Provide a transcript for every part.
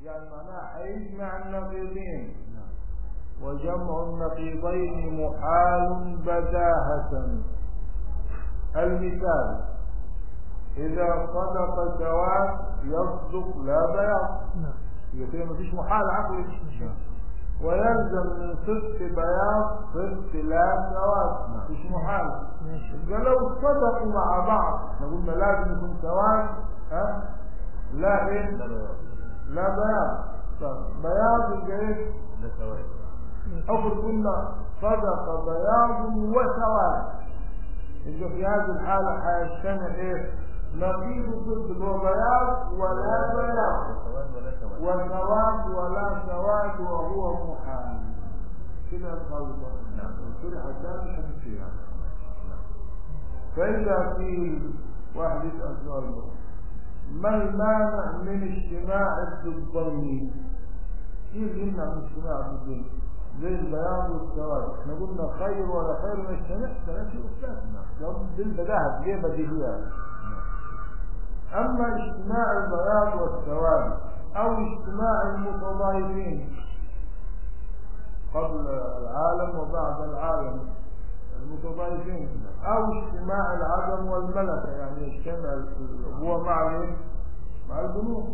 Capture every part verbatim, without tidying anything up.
يعني معناها هيجمع النقيضين، وجمع النقيضين محال بداهة. المثال: إذا صدق سواد يصدق لا بياض، يبقى مفيش محال عقلي. ويلزم من صدق بياض صدق لا سواد، مفيش محال. يبقى لو صدقوا مع بعض احنا قلنا لازم يكون سواد ها لا ايه لا بياض. طب بياض يبقى ايه؟ لا سواد. افرض قلنا صدق بياض وسواد، يبقى في هذه الحالة هيجتمع ايه؟ نقيض ضد اللي هو بياض ولا بياض، وسواد ولا سواد، وهو محال. كده الخلطة كده حتى مش فيها. فإذا في واحد يسأل سؤال: ما المانع من اجتماع الضدين؟ كيف يمنع من اجتماع الضدين؟ زي البياض والسواد، احنا قلنا خير ولا خير ما يجتمعش، ثلاث أسلاك لو بالبداهة ليه بديهيات. أما اجتماع البياض والسواد أو اجتماع المتضايفين قبل العالم وبعد العالم المتضايفين، أو اجتماع العدم والملكة، يعني يجتمع هو مع الايه؟ مع البنوك،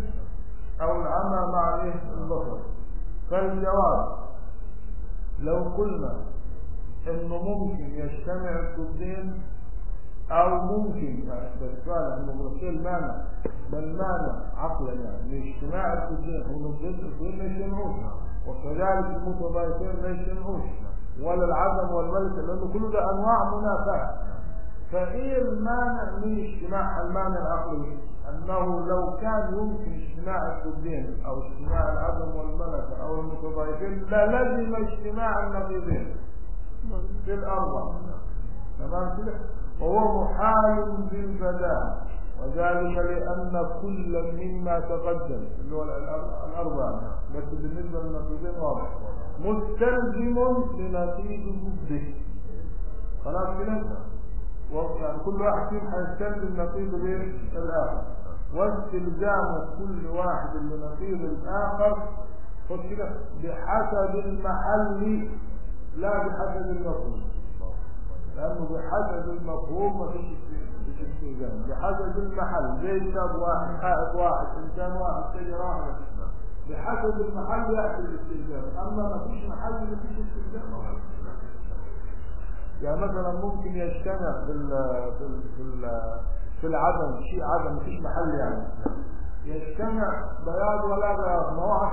أو العمى مع الايه؟ البصر. فالجواب: لو قلنا إنه ممكن يجتمع الضدين أو ممكن، يعني بالسؤال احنا بنقول ايه المانع؟ ما المانع عقلا يعني لاجتماع الضدين؟ هو الضد الضدين ما يجتمعوش، وكذلك المتضايفين ما يجتمعوش، ولا العدم والملك، لأنه كل ده أنواع منافاة. فإيه المانع من اجتماع؟ المانع العقلي أنه لو كان يمكن اجتماع الضدين أو اجتماع العدم والملك أو المتضايفين للزم اجتماع النقيضين في الأربع، تمام كده؟ وهو محال بالبداهة، وذلك لأن كل مما تقدم اللي هو الأربعة بس بالنسبة للنقيضين واضح مستلزم لنقيض ضده. خلاص كده؟ يعني كل واحد فيهم هيستلزم نقيض الآخر، واستلزام كل واحد لنقيض الآخر خد كده بحسب المحل لا بحسب المفهوم، لأنه بحسب المفهوم ما فيش استلزام. بحسب المحل زي كتاب واحد، حائط واحد، إنسان واحد، شجرة واحدة، بحسب المحل يأتي الاستلزام. أما ما فيش محل ما فيش استلزام. يعني مثلا ممكن يجتمع في ال في ال في, ال في العدم شيء عدم ما فيش محل، يعني يجتمع بياض ولا بياض ما هو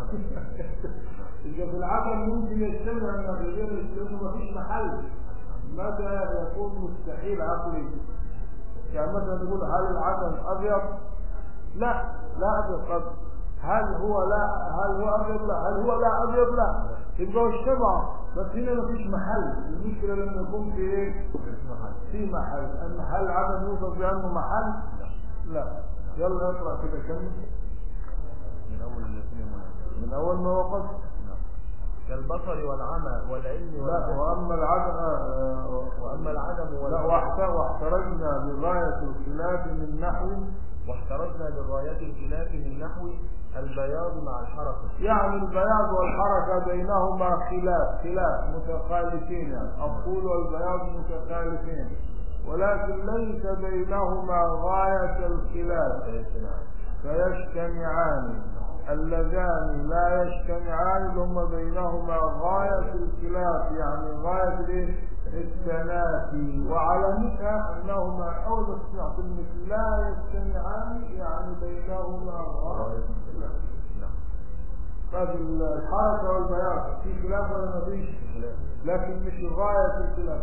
إذا في العدم ممكن يجتمع النقيضين لأنه ما فيش محل. ماذا يكون مستحيل عقلي؟ يعني مثلا نقول هل العدم أبيض؟ لا لا أبيض. هل هو لا هل هو أبيض؟ لا. هل هو لا أبيض؟ لا. يبقى اجتمع، بس هنا ما فيش محل. المشكلة لما يكون في ايه؟ في محل. أما هل العدم يوصف بأنه محل؟ لا. يلا اقرأ كده كمل من أول من أول ما وقف. كالبصر والعمى والعلم لا. وأما العدم وأما العدم لا واحترزنا بغاية الخلاف من نحو واحترزنا بغاية الخلاف من نحو البياض مع الحركة، يعني البياض والحركة بينهما خلاف خلاف متخالفين، يعني الطول والبياض متخالفين، ولكن ليس بينهما غاية الخلاف فيجتمعان. اللذان لا يجتمعان هما بينهما غاية الخلاف، يعني غاية التنافي، وعلامتها أنهما أول تسمع كلمة لا يجتمعان يعني بينهما غاية الخلاف. فالحركة والبياض في خلاف ولا ما فيش؟ لكن مش غاية الخلاف.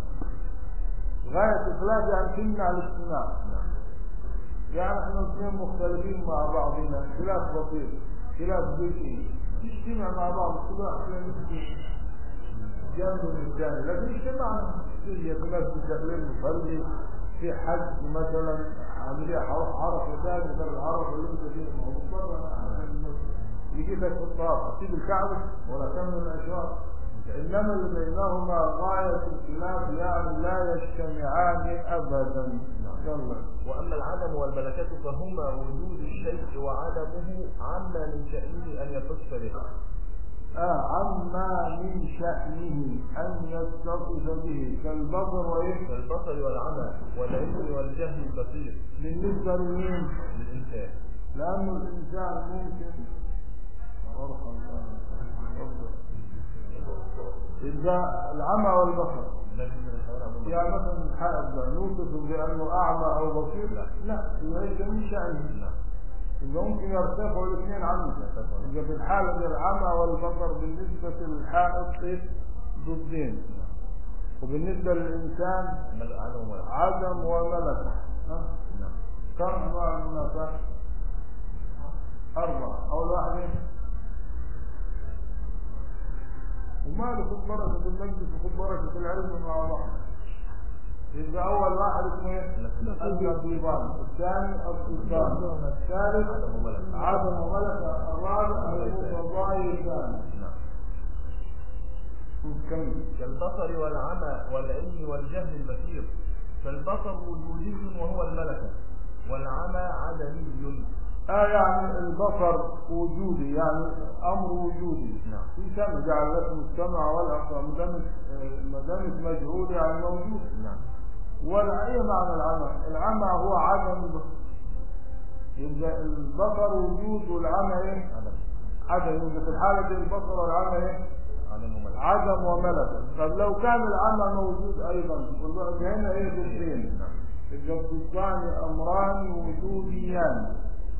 غاية الخلاف يعني تمنع الاجتماع. يعني احنا الاثنين مختلفين مع بعضنا خلاف بسيط، خلاف جزئي، نجتمع مع بعض كل واحد يمسك جنب من الثاني، لكن اجتمعنا في خلاف التقليل نصلي في حج مثلا عمليه عرفه ثاني غير العرفه اللي انت فيه، ما هو مضطر يجيب لك في الطواف تسيب الكعبه ولا تعمل الاشواط. انما اللي بينهما غايه الخلاف يعني لا يجتمعان ابدا. يلا. وأما العدم والملكة فهما وجود الشيء وعدمه عما من شأنه أن يتصف به. آه عما من شأنه أن يتصف به كالبصر وإيه؟ كالبصر والعمى والعلم والجهل البصير. بالنسبة لمين؟ للإنسان. لأن الإنسان ممكن يبقى العمى والبصر. يعني مثلا الحائط ده نوصف بأنه أعمى أو بصير؟ لا لا ليس من شأنه. إذا ممكن يرتفعوا الاثنين عنه. إذا في الحالة العمى والبصر بالنسبة للحائط ضدين، وبالنسبة للإنسان عدم وملكة. كم أنواع الملكة؟ أربعة. أول واحدة وما خد بركة المجلس وخد بركة العلم مع بعض. يبقى أول واحد اسمه إيه؟ النقيضان، الثاني السلطان، الثالث عدم وملكة، الرابع المتضايقان. كالبصر والعمى والعلم والجهل البصير. فالبصر وجودي وهو الملكة، والعمى عدمي. آه يعني البصر وجودي، يعني أمر وجودي. نعم. في سمع جعل لكم السمع والأبصار، ما دامت مجهول يعني موجود. نعم. ولا أي معنى العمى؟ العمى هو عدم البصر. يبقى البصر وجود والعمى إيه؟ عدم. عدم. يبقى في الحالة البصر والعمى إيه؟ عدم وملكة. عدم وملكة. طب لو كان العمى موجود أيضا والله هنا إيه ضدين؟ نعم. يبقى الضدان أمران وجوديان.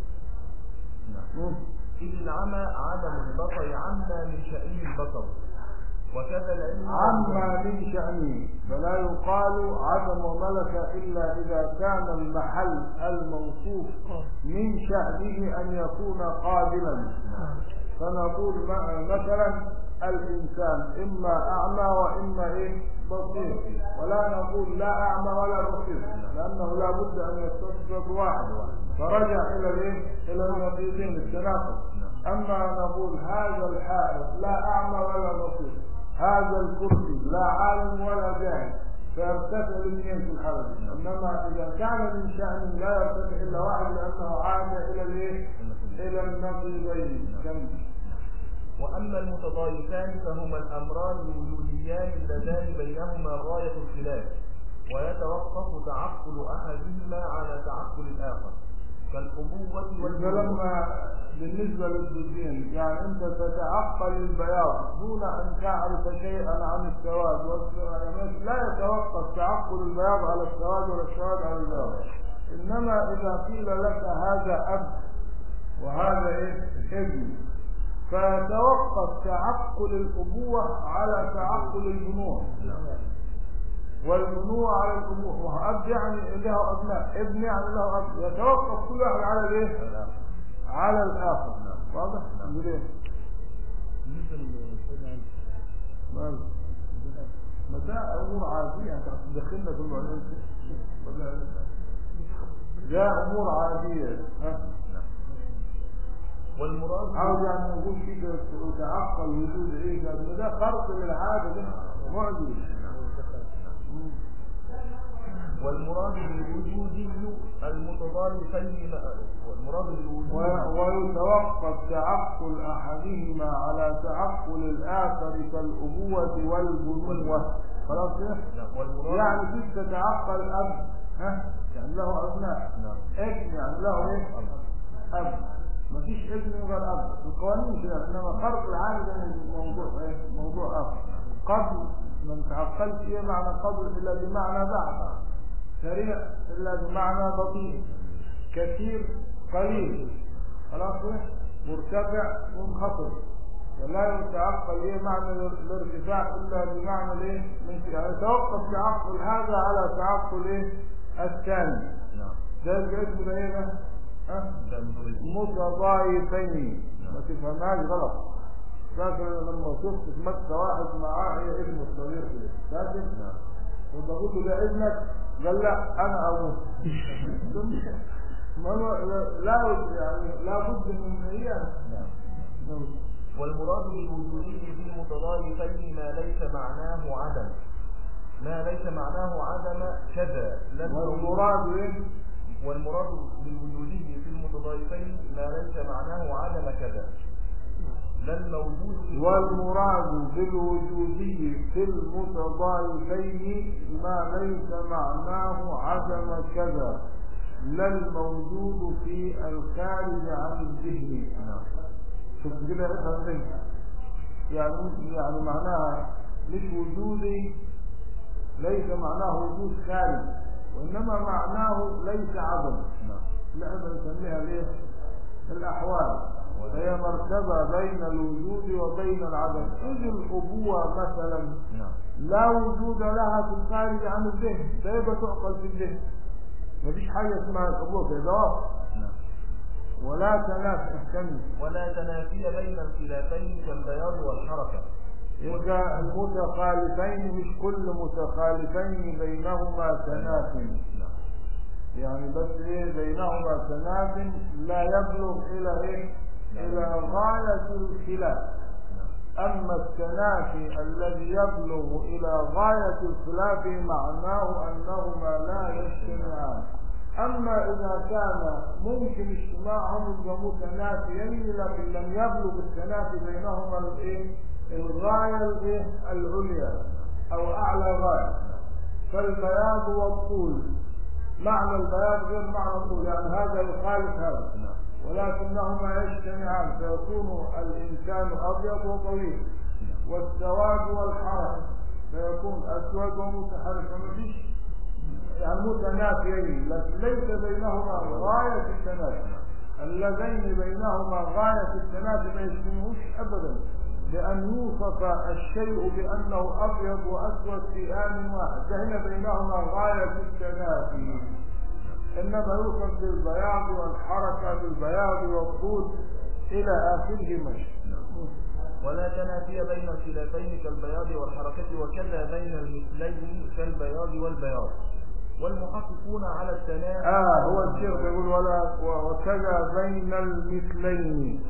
نعم. إذ العمى عدم البصر عما من شأنه البصر، وكذا العلم عما من شأنه، فلا يقال عدم وملكة إلا إذا كان المحل الموصوف من شأنه أن يكون قابلا. فنقول مثلا الإنسان إما أعمى وإما إيه بصير، ولا نقول لا أعمى ولا بصير، لأنه لا بد أن يتصف واحد، فرجع إلى الإيه؟ إلى النقيضين التناقض. أما نقول هذا الحائط لا أعمى ولا بصير، هذا الكرسي لا عالم ولا جاهل، فيرتفع الاثنين في الحالة. إنما إذا كان من شأن لا يرتفع إلا واحد لأنه عاد إلى الإيه؟ إلى النقيضين. وأما المتضايقان فهما الأمران الوجوديان اللذان بينهما غاية الخلاف، ويتوقف تعقل أحدهما على تعقل الآخر، كالأبوة والبنوة. بالنسبة للضدين يعني أنت تتعقل البياض دون أن تعرف شيئا عن السواد، والسواد لا يتوقف تعقل البياض على السواد ولا السواد على البياض. إنما إذا قيل لك هذا أب وهذا إيه ابن، فتوقف تعقل الأبوة على تعقل البنوة، والبنوة على الأبوة. وأب يعني له أبناء، ابن يعني له أب، يتوقف كل واحد على الإيه؟ على الآخر. واضح؟ ليه؟ ما ده أمور عادية، أنت هتدخلنا في المعلومات ده أمور عادية. ها؟ والمراد عاوز يعني نقول كده تعقل وجود ايه ده؟ ده خرق للعاده، ده معجز. والمراد بالوجودي المتضايقين، والمراد بالوجود ويتوقف تعقل احدهما على تعقل الاخر كالابوه والبنوه. خلاص كده؟ يعني كيف تتعقل اب ها يعني له ابناء، ابن يعني له ايه اب، ما فيش ابن غير اب، القوانين كده. انما خرق العاده ده موضوع ايه موضوع اخر. قبل ما نتعقلش ايه معنى قبل الا بمعنى بعد، سريع الا بمعنى بطيء، كثير قليل، خلاص كده، مرتفع منخفض. ولا يتعقل ايه معنى الارتفاع الا بمعنى الايه يعني يتوقف تعقل هذا على تعقل ايه الثاني. ده الاسم ده ايه ده؟ ها متضايقين. ما تفهمهاش غلط. فاكر لما شفت في مكة واحد معاه ايه ابنه الصغير كده، فاكر؟ وبقول له ده ابنك؟ قال لا انا ابوه. لا يعني لا بد من هي. والمراد بالوجودي في المتضايقين ما ليس معناه عدم، ما ليس معناه عدم كذا. والمراد إيه؟ والمراد بالوجودي في المتضايفين ما ليس معناه عدم كذا لا الموجود. والمراد بالوجودي في المتضايفين ما ليس معناه عدم كذا لا الموجود في الخارج عن الذهن. شوف كده افهم منها، يعني يعني معناها مش وجودي ليس معناه وجود خارج، وانما معناه ليس عدم. لا بنسميها ليه الاحوال، هي مرتبه بين الوجود وبين العدم. اذ الابوه مثلا لا وجود لها في الخارج عن الذهن، فيبقى تعقل في الذهن. مفيش حاجه اسمها الابوه في ضوابط ولا تنافي ولا تنافي بين الخلافين كالبياض والحركه. يبقى المتخالفين مش كل متخالفين بينهما تنافي، يعني بس ايه بينهما تنافي لا يبلغ الى ايه الى غايه الخلاف. اما التنافي الذي يبلغ الى غايه الخلاف معناه انهما لا يجتمعان. اما اذا كان ممكن اجتماعهم يبقى متنافيين لكن لم يبلغ التنافي بينهما الايه الغايه الايه العليا او اعلى غايه، كالبياض والطول. معنى البياض غير معنى الطول، يعني هذا يخالف هذا ولكنهما يجتمعان فيكون الانسان ابيض وطويل، والسواد والحركه فيكون اسود ومتحرك. مفيش يعني متنافيين لكن ليس بينهما غايه التنافي. اللذين بينهما غايه التنافي ما يجتمعوش ابدا، لأن يوصف الشيء بأنه أبيض وأسود في آن واحد، فهنا بينهما غاية التنافي. إنما يوصف بالبياض والحركة بالبياض والطول إلى آخره مشي. ولا تنافي بين الخلافين كالبياض والحركة، وكذا بين المثلين كالبياض والبياض. والمحققون على التنافي آه هو الشيخ يقول ولا وكذا بين المثلين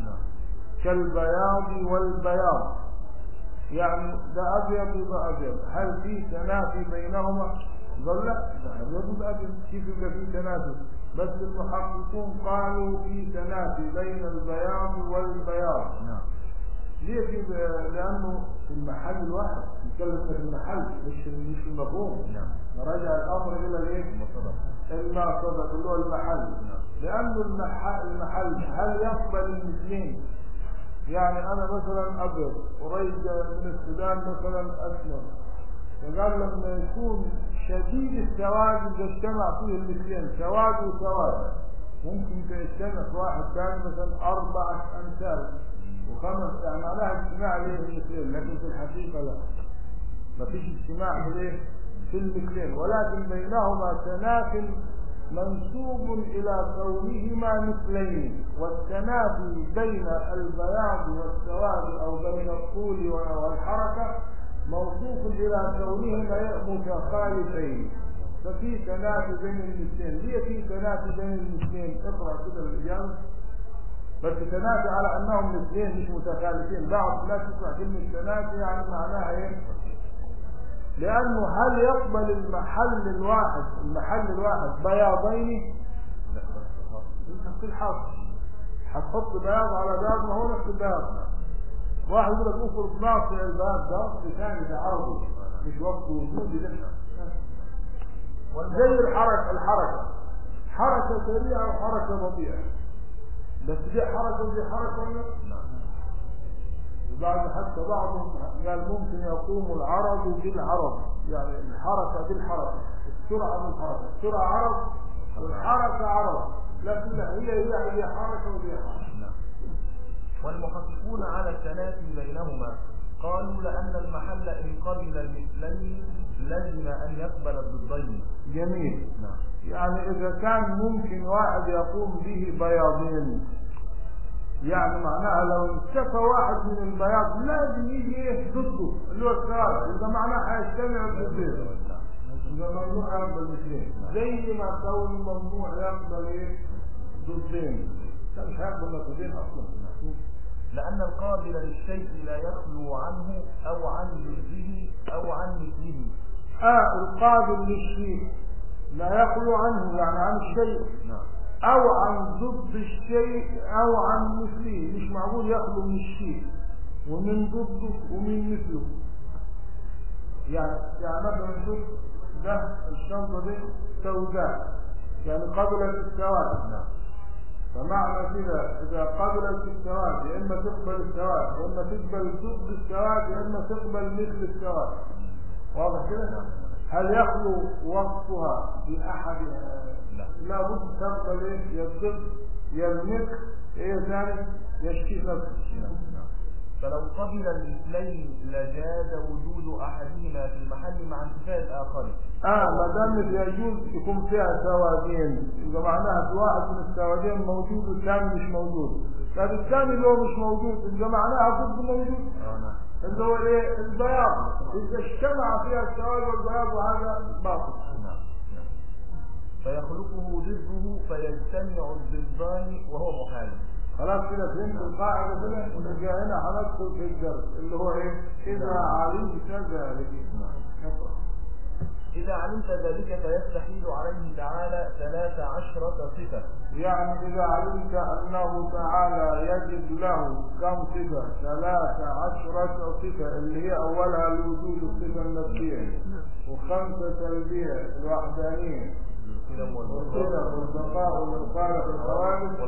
كالبياض والبياض، يعني ده أبيض وده أبيض. هل في تنافي بينهما؟ قال لا، ده أبيض وده أبيض، كيف يبقى في تنافي؟ بس المحققون قالوا في تنافي بين البياض والبياض. ليه في؟ لأنه في المحل الواحد، نتكلم في المحل مش مش في المفهوم. نراجع الأمر إلى الإيه؟ المقصد اللي هو المحل. لأنه المحل المحل هل يقبل المثلين؟ يعني أنا مثلا أبيض قريب من السودان مثلا أسمر، فقال لما يكون شديد السواد إذا اجتمع فيه المثلين سواد وسواد، ممكن تجتمع في واحد ثاني مثلا أربعة أمثال وخمس، يعني معناها اجتماع ليه المثلين، لكن في الحقيقة لا، ما فيش اجتماع ليه في المثلين، ولكن بينهما تنافي منسوب إلى كونهما مثلين. والتنافي بين البياض والسواد أو بين الطول والحركة موصوف إلى كونهما متخالفين، ففي تنافي بين المثلين. ليه في تنافي بين المثلين؟ اقرأ كده الإجابة. بس تنافي على أنهم مثلين مش متخالفين. بعض الناس تسمع كلمة تنافي يعني معناها إيه؟ لأنه هل يقبل المحل الواحد المحل الواحد بياضين؟ انت الحظ هتحط بياض على بياض ما هو نفس البياض. واحد يقول لك افرض ناصع البياض ده وقت ثاني ده عرضي مش وقت وجودي ده. زي الحركة الحركة حركة سريعة وحركة بطيئة، بس دي حركة ودي حركة ولا بعد حتى بعضهم قال ممكن يقوم العرض بالعرض، يعني الحركة بالحركة، السرعة بالحركة، السرعة عرض والحركة عرض، لكن هي هي هي حركة وهي حركة. والمحققون على التنافي بينهما قالوا لأن المحل إن قبل المثلين لازم أن يقبل الضدين. جميل. يعني إذا كان ممكن واحد يقوم به بياضين، يعني معناها لو انتفى واحد من البياض لازم يجي ايه ضده اللي هو السواد، اذا معناها هيجتمع الضدين، اذا ممنوع يقبل الاثنين زي ما كون ممنوع يقبل ايه ضدين، مش هيقبل الضدين اصلا. لأن القابل للشيء لا يخلو عنه أو عن ضده أو عن مثله، آه القابل للشيء لا يخلو عنه، يعني عن الشيء أو عن ضد الشيء أو عن مثله. مش معقول يخلو من الشيء ومن ضده ومن مثله. يعني يعني مثلا نشوف ده الشنطة دي سوداء، يعني قبلت السواد. فمعنى كده إذا قبلت السواد يا إما تقبل السواد، يا إما تقبل ضد السواد، يا إما تقبل مثل السواد. واضح كده؟ هل يخلو وصفها بأحدها؟ لا بد تقبل إيه؟ يا الضد يا المثل، إيه ثاني؟ يشكي نفسه. فلو قبل المثلين لجاز وجود أحدهما في المحل مع انتفاء الآخر. اه ما دام يجوز يكون فيها سوادين، يبقى معناها في واحد من السوادين موجود والثاني مش موجود. طب الثاني اللي هو مش موجود يبقى معناها ضد موجود. اللي هو ايه؟ البياض. اذا اجتمع فيها السواد والبياض وهذا باطل. فيخلقه ضده فيجتمع الضدان وهو محال. خلاص كده فهمت القاعده كده. ونرجع هنا هندخل في الدرس اللي هو ايه؟ اذا علمت ذلك. إذا علمت ذلك فيستحيل عليه تعالى ثلاث عشرة صفة. يعني إذا علمت أنه تعالى يجد له كم صفة؟ ثلاث عشرة صفة، اللي هي أولها الوجود الصفة النفسية، وخمسة سلبية الوحدانية، والصفة والبقاء والمخالفة الحوادث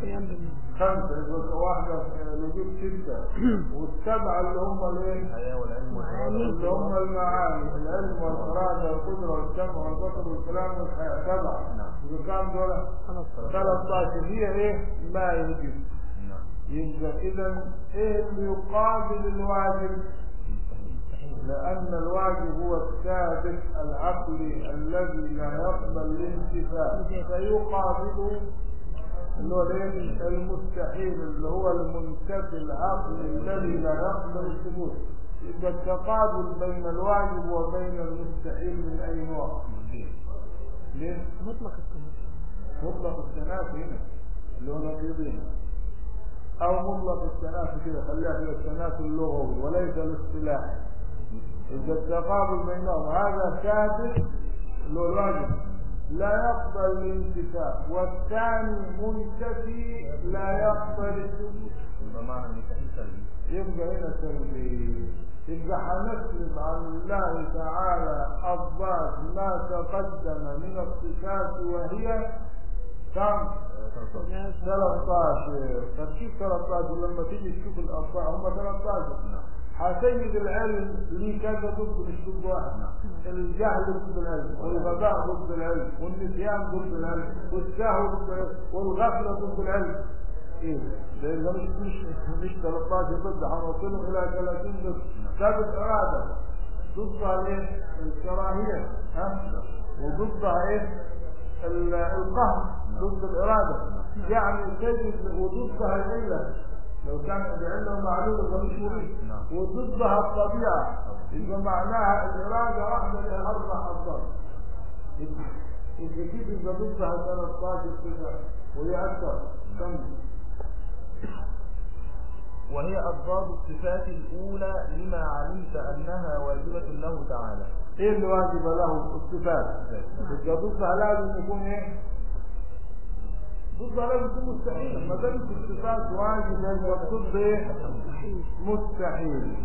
خمسة، واحدة الوجود ستة، والسبعة اللي هم الايه؟ اللي هم المعاني، العلم والإرادة والقدرة والسمع والبصر والكلام والحياة. سبعة. إذا كان دول ثلاثة عشر هي ايه؟ ما يوجد. يبقى إذا ايه اللي يقابل الواجب؟ لأن الواجب هو الثابت العقلي الذي لا يقبل الانتفاع، فيقابله اللي هو المستحيل اللي هو المنتفي العقلي الذي لا يقبل الثبوت. يبقى التقابل بين الواجب وبين المستحيل من أي نوع؟ ليه؟ مطلق التنافي. مطلق التنافي هنا اللي هو نقيضين، أو مطلق التنافي كده خليها كده التنافي اللغوي وليس الاصطلاحي. إذا التقابل بينهم هذا ثابت اللي هو الواجب لا يقبل الانتفاع، والثاني منتفي لا يقبل الثبوت. يبقى معنى المستحيل سلبي. يبقى هنا سلبي. يبقى هنسلب عن الله تعالى أضداد ما تقدم من الصفات وهي كم؟ ثلاثة عشر. فتشوف ثلاثة عشر لما تيجي تشوف الأربعة هم ثلاثة عشر. حسيد العلم ليه كذا ضد مش ضد واحد. الجهل ضد العلم، والغباء ضد العلم، والنسيان ضد العلم، والسهو ضد العلم، والغفلة ضد العلم. ايه ده؟ اذا مش مش مش ثلاثة عشر ضد، هنوصلهم الى ثلاثين ضد. ثابت إرادة ضدها ايه؟ الكراهية، ها؟ وضدها ايه؟ القهر ضد الإرادة. يعني تجد وضدها العلة لو كان بعلة معلومة فمش مريد، وضدها الطبيعة إذا معناها الإرادة واحدة لها أربع أضداد. إذا كيف إذا ضدها ثلاثة عشر صفة وهي أكثر كم؟ وهي أضداد الصفات الأولى لما علمت أنها واجبة له تعالى. إيه اللي واجب له؟ الصفات. إذا ضدها لازم يكون إيه؟ ضدها لازم يكون مستحيل. ما دام الصفات واجبة يبقى الضد إيه؟ مستحيل.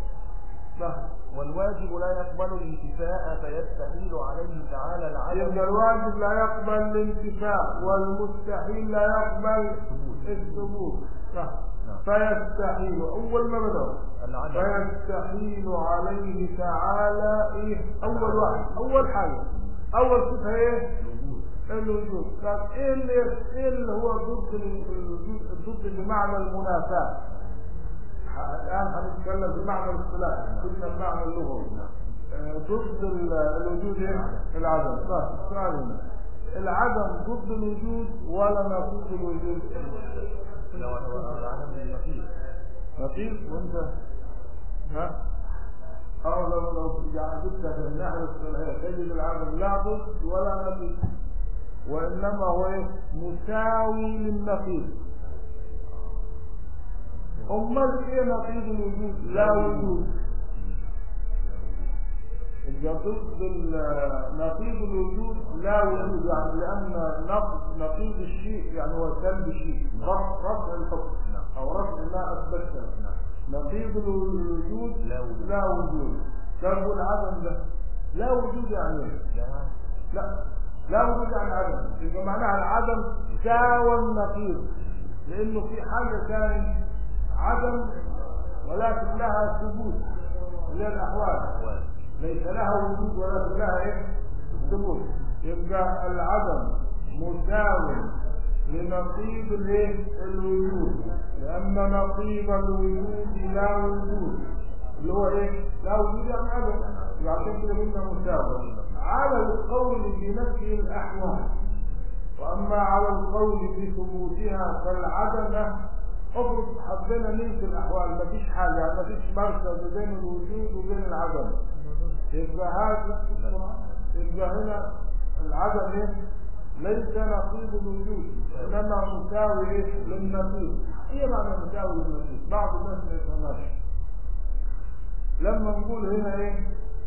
والواجب لا يقبل الانتفاء فيستحيل عليه تعالى العدم. يبقى الواجب لا يقبل الانتفاء والمستحيل لا يقبل الثبوت. فيستحيل أول ما بدأ فيستحيل عليه تعالى إيه؟ أول واحد أول حاجة أول صفة إيه؟ الوجود. طب إيه اللي إيه اللي هو ضد الوجود؟ ضد بمعنى المنافاة. الآن هنتكلم بمعنى الاصطلاحي، قلنا المعنى اللغوي. ضد الوجود إيه؟ العدم. طيب العدم ضد الوجود ولا نقيض الوجود؟ لا هو العدم النقيض. نقيض وانت ها؟ أو لو لو جبت في الناحية الاصطلاحية تجد العدم لا ضد ولا نقيض، وإنما هو مساوي للنقيض. أمال إيه نقيض الوجود؟ لا وجود. يبقى ضد نقيض الوجود لا وجود، يعني لأن نقيض الشيء يعني هو سلب الشيء، رفع الحكم أو رفع ما أثبته. نقيض الوجود لا وجود. كيف العدم ده؟ لا وجود يعني لا لا وجود يعني عدم. يبقى معناها العدم ساوى النقيض، لأنه في حاجة كانت عدم ولكن لها ثبوت اللي هي الأحوال، ليس لها وجود ولكن لها ايه؟ ثبوت. يبقى العدم مساوي لنقيض الايه؟ الوجود، لأن نقيض الوجود لا وجود اللي هو ايه؟ لا وجود يعني عدم، عشان كده قلنا مساوي على القول بنفي الأحوال. وأما على القول بثبوتها فالعدم افرض حبينا ننسى الأحوال، مفيش حاجة، يعني مفيش مركز بين الوجود وبين العدم، يبقى هذا يبقى هنا العدم ايه؟ ليس نقيض الوجود انما مساوي ايه؟ للنقيض. ايه معنى مساوي للنقيض؟ بعض الناس ما يفهمهاش. لما نقول هنا ايه؟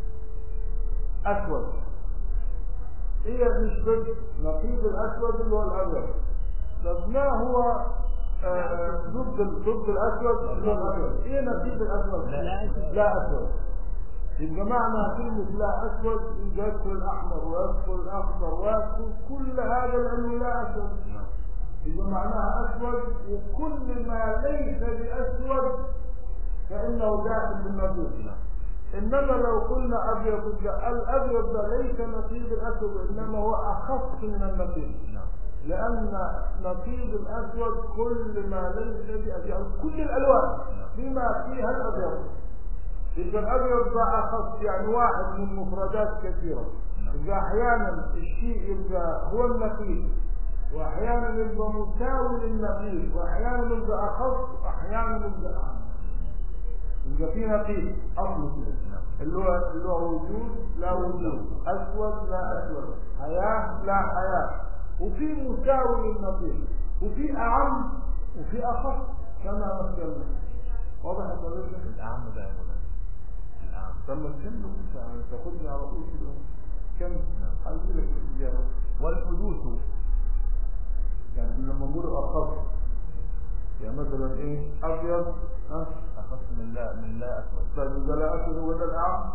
اسود، ايه مش ضد نقيض الاسود اللي هو الابيض. طب ما هو آه ضد ضد الاسود اللي هو الابيض؟ ايه نقيض الاسود؟ لا اسود. يبقى معنى كلمة لا أسود يدخل الأحمر ويدخل الأخضر ويدخل كل هذا لأنه لا أسود. يبقى معناها أسود، وكل ما ليس بأسود فإنه داخل بالنقيض. إنما لو قلنا أبيض، الأبيض ده ليس نقيض الأسود إنما هو أخف من النقيض، لأن نقيض الأسود كل ما ليس بأسود، كل الألوان بما فيها الأبيض. يبقى الأبيض ده أخص، يعني واحد من مفردات كثيرة. يبقى أحيانا الشيء يبقى هو النقيض، وأحيانا يبقى مساوي للنقيض، وأحيانا يبقى أخص، وأحيانا يبقى أعم. يبقى في نقيض أصل كده اللي هو اللي هو وجود لا وجود، أسود لا أسود، حياة لا حياة، وفي مساوي للنقيض، وفي أعم وفي أخص كما مثلنا. واضح يا طريقة؟ الأعم ده يا مولانا الأعم. طب ما تكمل انت تاخدني على طول كده. كم هقول لك الإجابة. والحدوث يعني لما نقول أخص، يعني مثلا إيه؟ أبيض ها أخص من لا من لا أسود. طيب إذا لا أسود هو ده الأعم؟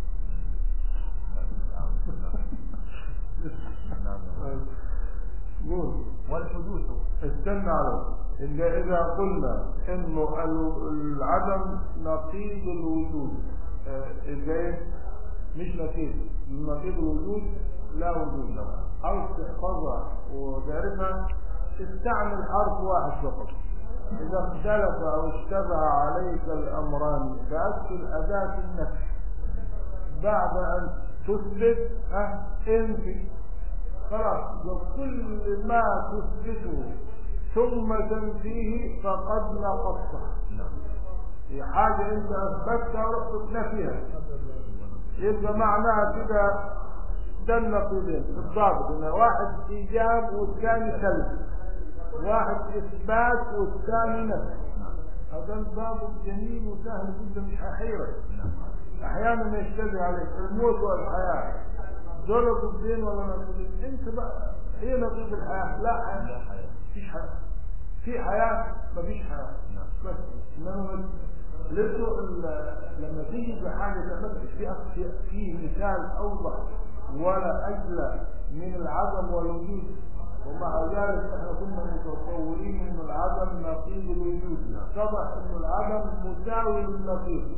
نعم. قول. والحدوث استنى عليه. إذا إذا قلنا إنه العدم نقيض الوجود، إذا إيه؟ مش نقيض، نقيض الوجود لا وجود له. عاوز تحفظها وتعرفها استعمل حرف واحد فقط. إذا اختلف أو اشتبه عليك الأمران فأدخل أداة النفي بعد أن تثبت أه انفي. خلاص، وكل ما تثبته ثم تنفيه فقد نقصته. في حاجة انت اثبتها ورحت تنفيها، يبقى معناها كده ده النقيضين بالضبط، ان واحد ايجاب والثاني سلب، واحد اثبات والثاني نفي. هذا الباب جميل وسهل جدا مش هيحيرك. احيانا يشتبه عليك الموت والحياة، دول ضدين ولا نقيضين؟ انت بقى ايه نقيض الحياة؟ لا حياة، مفيش حياة. في حياة مفيش حياة. بس انما لسه لما تيجي بحاجة تمسك في في مثال اوضح ولا اجلى من العدم والوجود، ومع ذلك احنا كنا متصورين ان العدم نقيض الوجود، اتضح ان العدم مساوي للنقيض.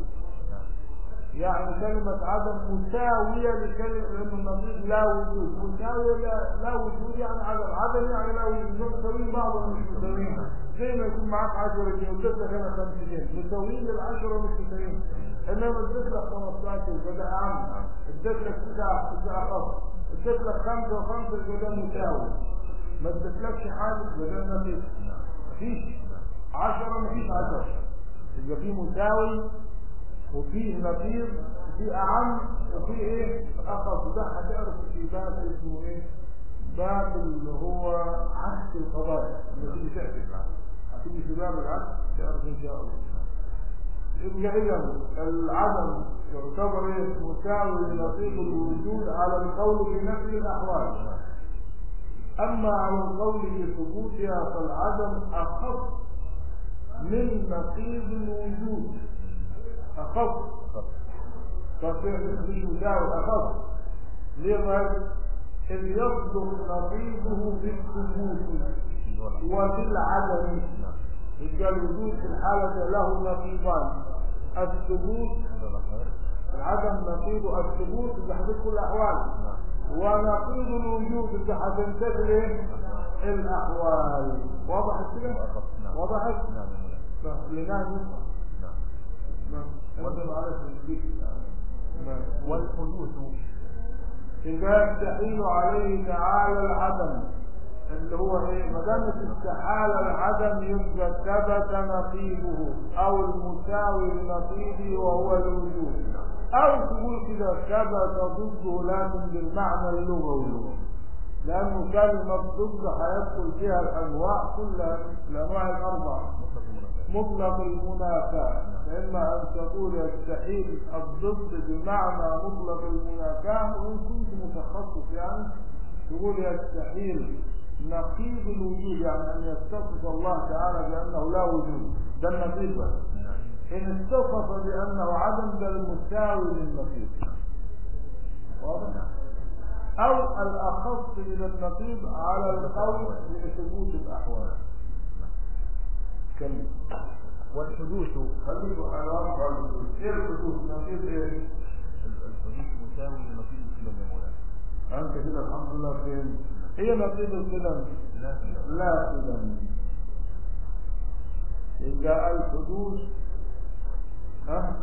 يعني كلمة عدم مساوية لكلمة لأن النقيض لا وجود، مساوية لا, لا وجود يعني عدم، عدم يعني لا وجود، مساويين بعضهم مش مساويين. زي ما يكون معاك عشرة جنيه واديت لك أنا خمسة جنيه، مساويين للعشرة مش مساويين. إنما اديت لك خمستاشر فده أعم، اديت لك تسعة فده أخف، اديت لك خمسة وخمسة فده مساوي. ما اديتلكش حاجة فده نقيض. مفيش عشرة مفيش عشرة، يبقى في مساوي وفيه نقيض وفيه أعم وفيه إيه أخف. ده هتعرف في باب اسمه إيه؟ باب اللي هو عكس القضايا. لما تيجي تحكي هتيجي في باب العكس تعرف إن شاء الله. يبقى إذا العدم يعتبر إيه؟ مساوي لنقيض الوجود على القول بنفي الأحوال. أما على القول بثبوتها فالعدم أخف من نقيض الوجود، أخف فكيف مش مساوي أخف. ليه؟ إذ يصدق نقيضه بالثبوت وبالعدم. يبقى الوجود في الحالة له نقيضان، الثبوت العدم نقيض الثبوت بحدث كل الأحوال، ونقيض الوجود بحدث الأحوال. وضحت كده؟ وضحت؟ لنعم والحدوث إذا يستحيل عليه تعالى العدم، اللي هو ايه؟ ما دام استحال العدم يبقى ثبت نقيضه او المساوي لنقيضه وهو الوجود، او تقول كده ثبت ضده لكن بالمعنى اللغوي، لانه كلمه ضد هيدخل فيها الانواع كلها، الانواع الاربعه مطلق المنافاه. فاما ان تقول يستحيل الضد بمعنى مطلق المنافاه، وان كنت متخصص يعني تقول يستحيل نقيض الوجود، يعني ان يتصف الله تعالى بانه لا وجود، ده النقيض. ان اتصف بانه عدم ده المساوي للنقيض. واضح؟ او الاخص من النقيض على القول بثبوت الاحوال. كمل. والحدوث خليكم على وضع الحدوث. ايه الحدوث؟ نقيض ايه؟ الحدوث مساوي لنقيض القدم يا مولانا. انت كده الحمد لله فين؟ هي نقيض القدم؟ لا لا قدم. يبقى الحدوث ها؟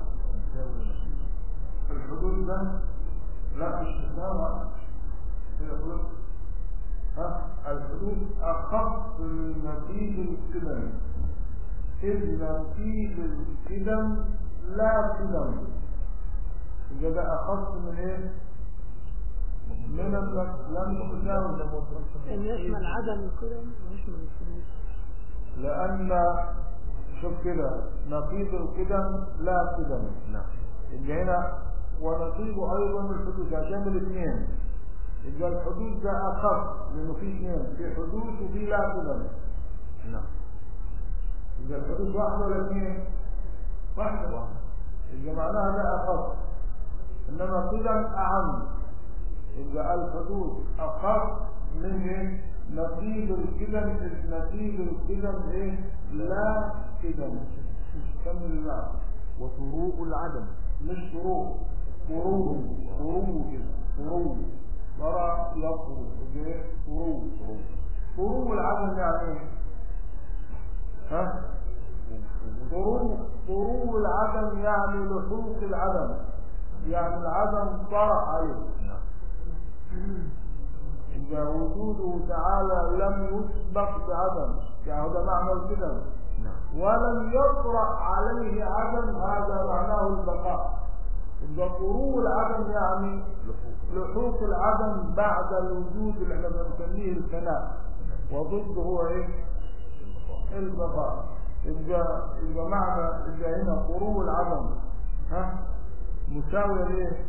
الحدوث ده لا مش مساوي كده خلاص. ها؟ الحدوث اخف من نقيض القدم، إذ نقيض القدم لا قدم. يبقى ده اخف من ايه؟ من لم تساوي ان يشمل عدم القدم ويشمل الحدوث، لان شوف كده نقيض القدم لا قدم. نعم. يبقى هنا ونقيض ايضا الحدوث عشان الاثنين. يبقى الحدوث ده اخف لانه في اثنين، في حدوث وفي لا قدم. نعم. يبقى الحدوث واحده ولا اثنين؟ واحده. يبقى معناها ده اخف، انما قدم اعم. يبقى الحدوث اخف من نقيض القدم، إذ نقيض القدم ايه؟ لا قدم. كمل الله. وطروء العدم مش طروء، طروء طروء كده، طروء مرة يطرو ايه؟ طروء طروء العدم يعني ايه؟ ها؟ طروء طروء العدم يعني لحوق العدم، يعني العدم طرح عليه. إذا وجوده تعالى لم يسبق بعدم، يعني هذا معنى القدم. ولم يطرح عليه عدم، هذا معناه البقاء. إذا طروء العدم يعني لحوق العدم بعد الوجود اللي احنا بنسميه الفناء، وضده هو ايه؟ البقاء. يبقى يبقى معنى إذا هنا طروء العدم ها مساوية ليه؟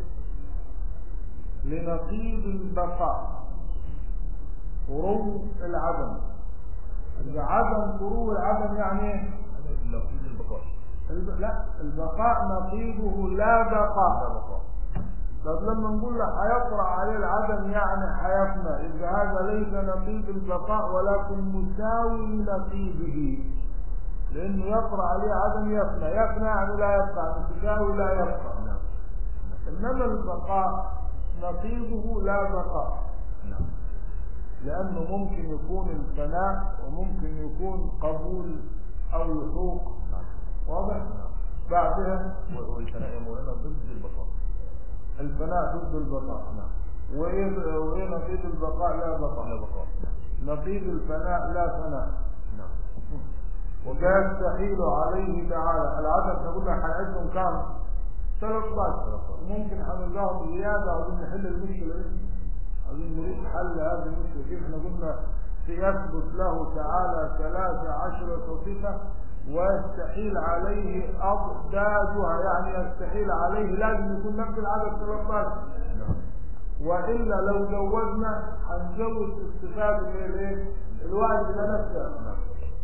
لنقيض البقاء. طروء العدم، عدم طروء العدم يعني ايه؟ نقيض البقاء. لا، البقاء نقيضه لا بقاء. طب لما نقول له هيطرأ عليه العدم يعني حياتنا، إذا هذا ليس نقيض البقاء ولكن مساوي لنقيضه، لأنه يطرأ عليه عدم يفنى، يفنى يعني لا يبقى، مساوي لا يبقى. إنما البقاء نقيضه لا بقاء، لأنه ممكن يكون الفناء وممكن يكون قبول أو لحوق. واضح؟ بعدها والفناء يا مولانا ضد البقاء. الفناء ضد البقاء. نعم. وإيه وإيه نقيض البقاء؟ لا بقاء. لا بقاء. نقيض الفناء لا فناء. نعم. وكان يستحيل عليه تعالى العدد. قلنا هنعدهم كام؟ ثلاث عشر. ممكن هنلقاهم زيادة عشان نحل المشكلة دي. عايزين نريد حل هذه المشكلة. كيف احنا قلنا يثبت له تعالى ثلاث عشرة صفة ويستحيل عليه أضدادها، يعني يستحيل عليه لازم يكون نفس العدد ثلاثة عشر. وإلا لو جوزنا هنجوز استفادة الايه؟ الواحد إلى نفسه.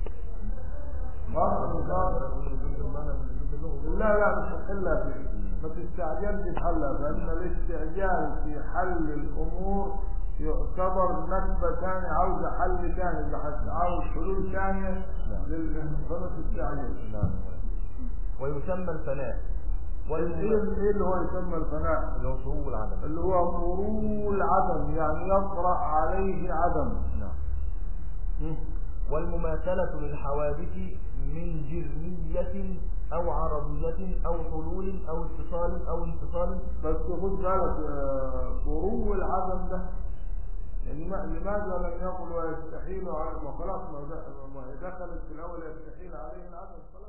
لا لا مش هنحلها فيه، ما تستعجلش تحلها، لأن الاستعجال في حل الأمور يعتبر نسبة ثانية، عاوز حل ثاني، عاوز حلول ثانية للفرص التعجيل. ويسمى الفناء. ايه اللي هو يسمى الفناء؟ اللي هو طرو العدم. اللي هو طرو العدم، يعني يطرأ عليه عدم. نعم. والمماثلة للحوادث من جرمية أو عرضية أو حلول أو اتصال أو انفصال. بس خد بالك طرو العدم ده، يعني لماذا لم يقل ويستحيل عليه؟ ما خلاص ما دخلت في الأول يستحيل عليه العدم.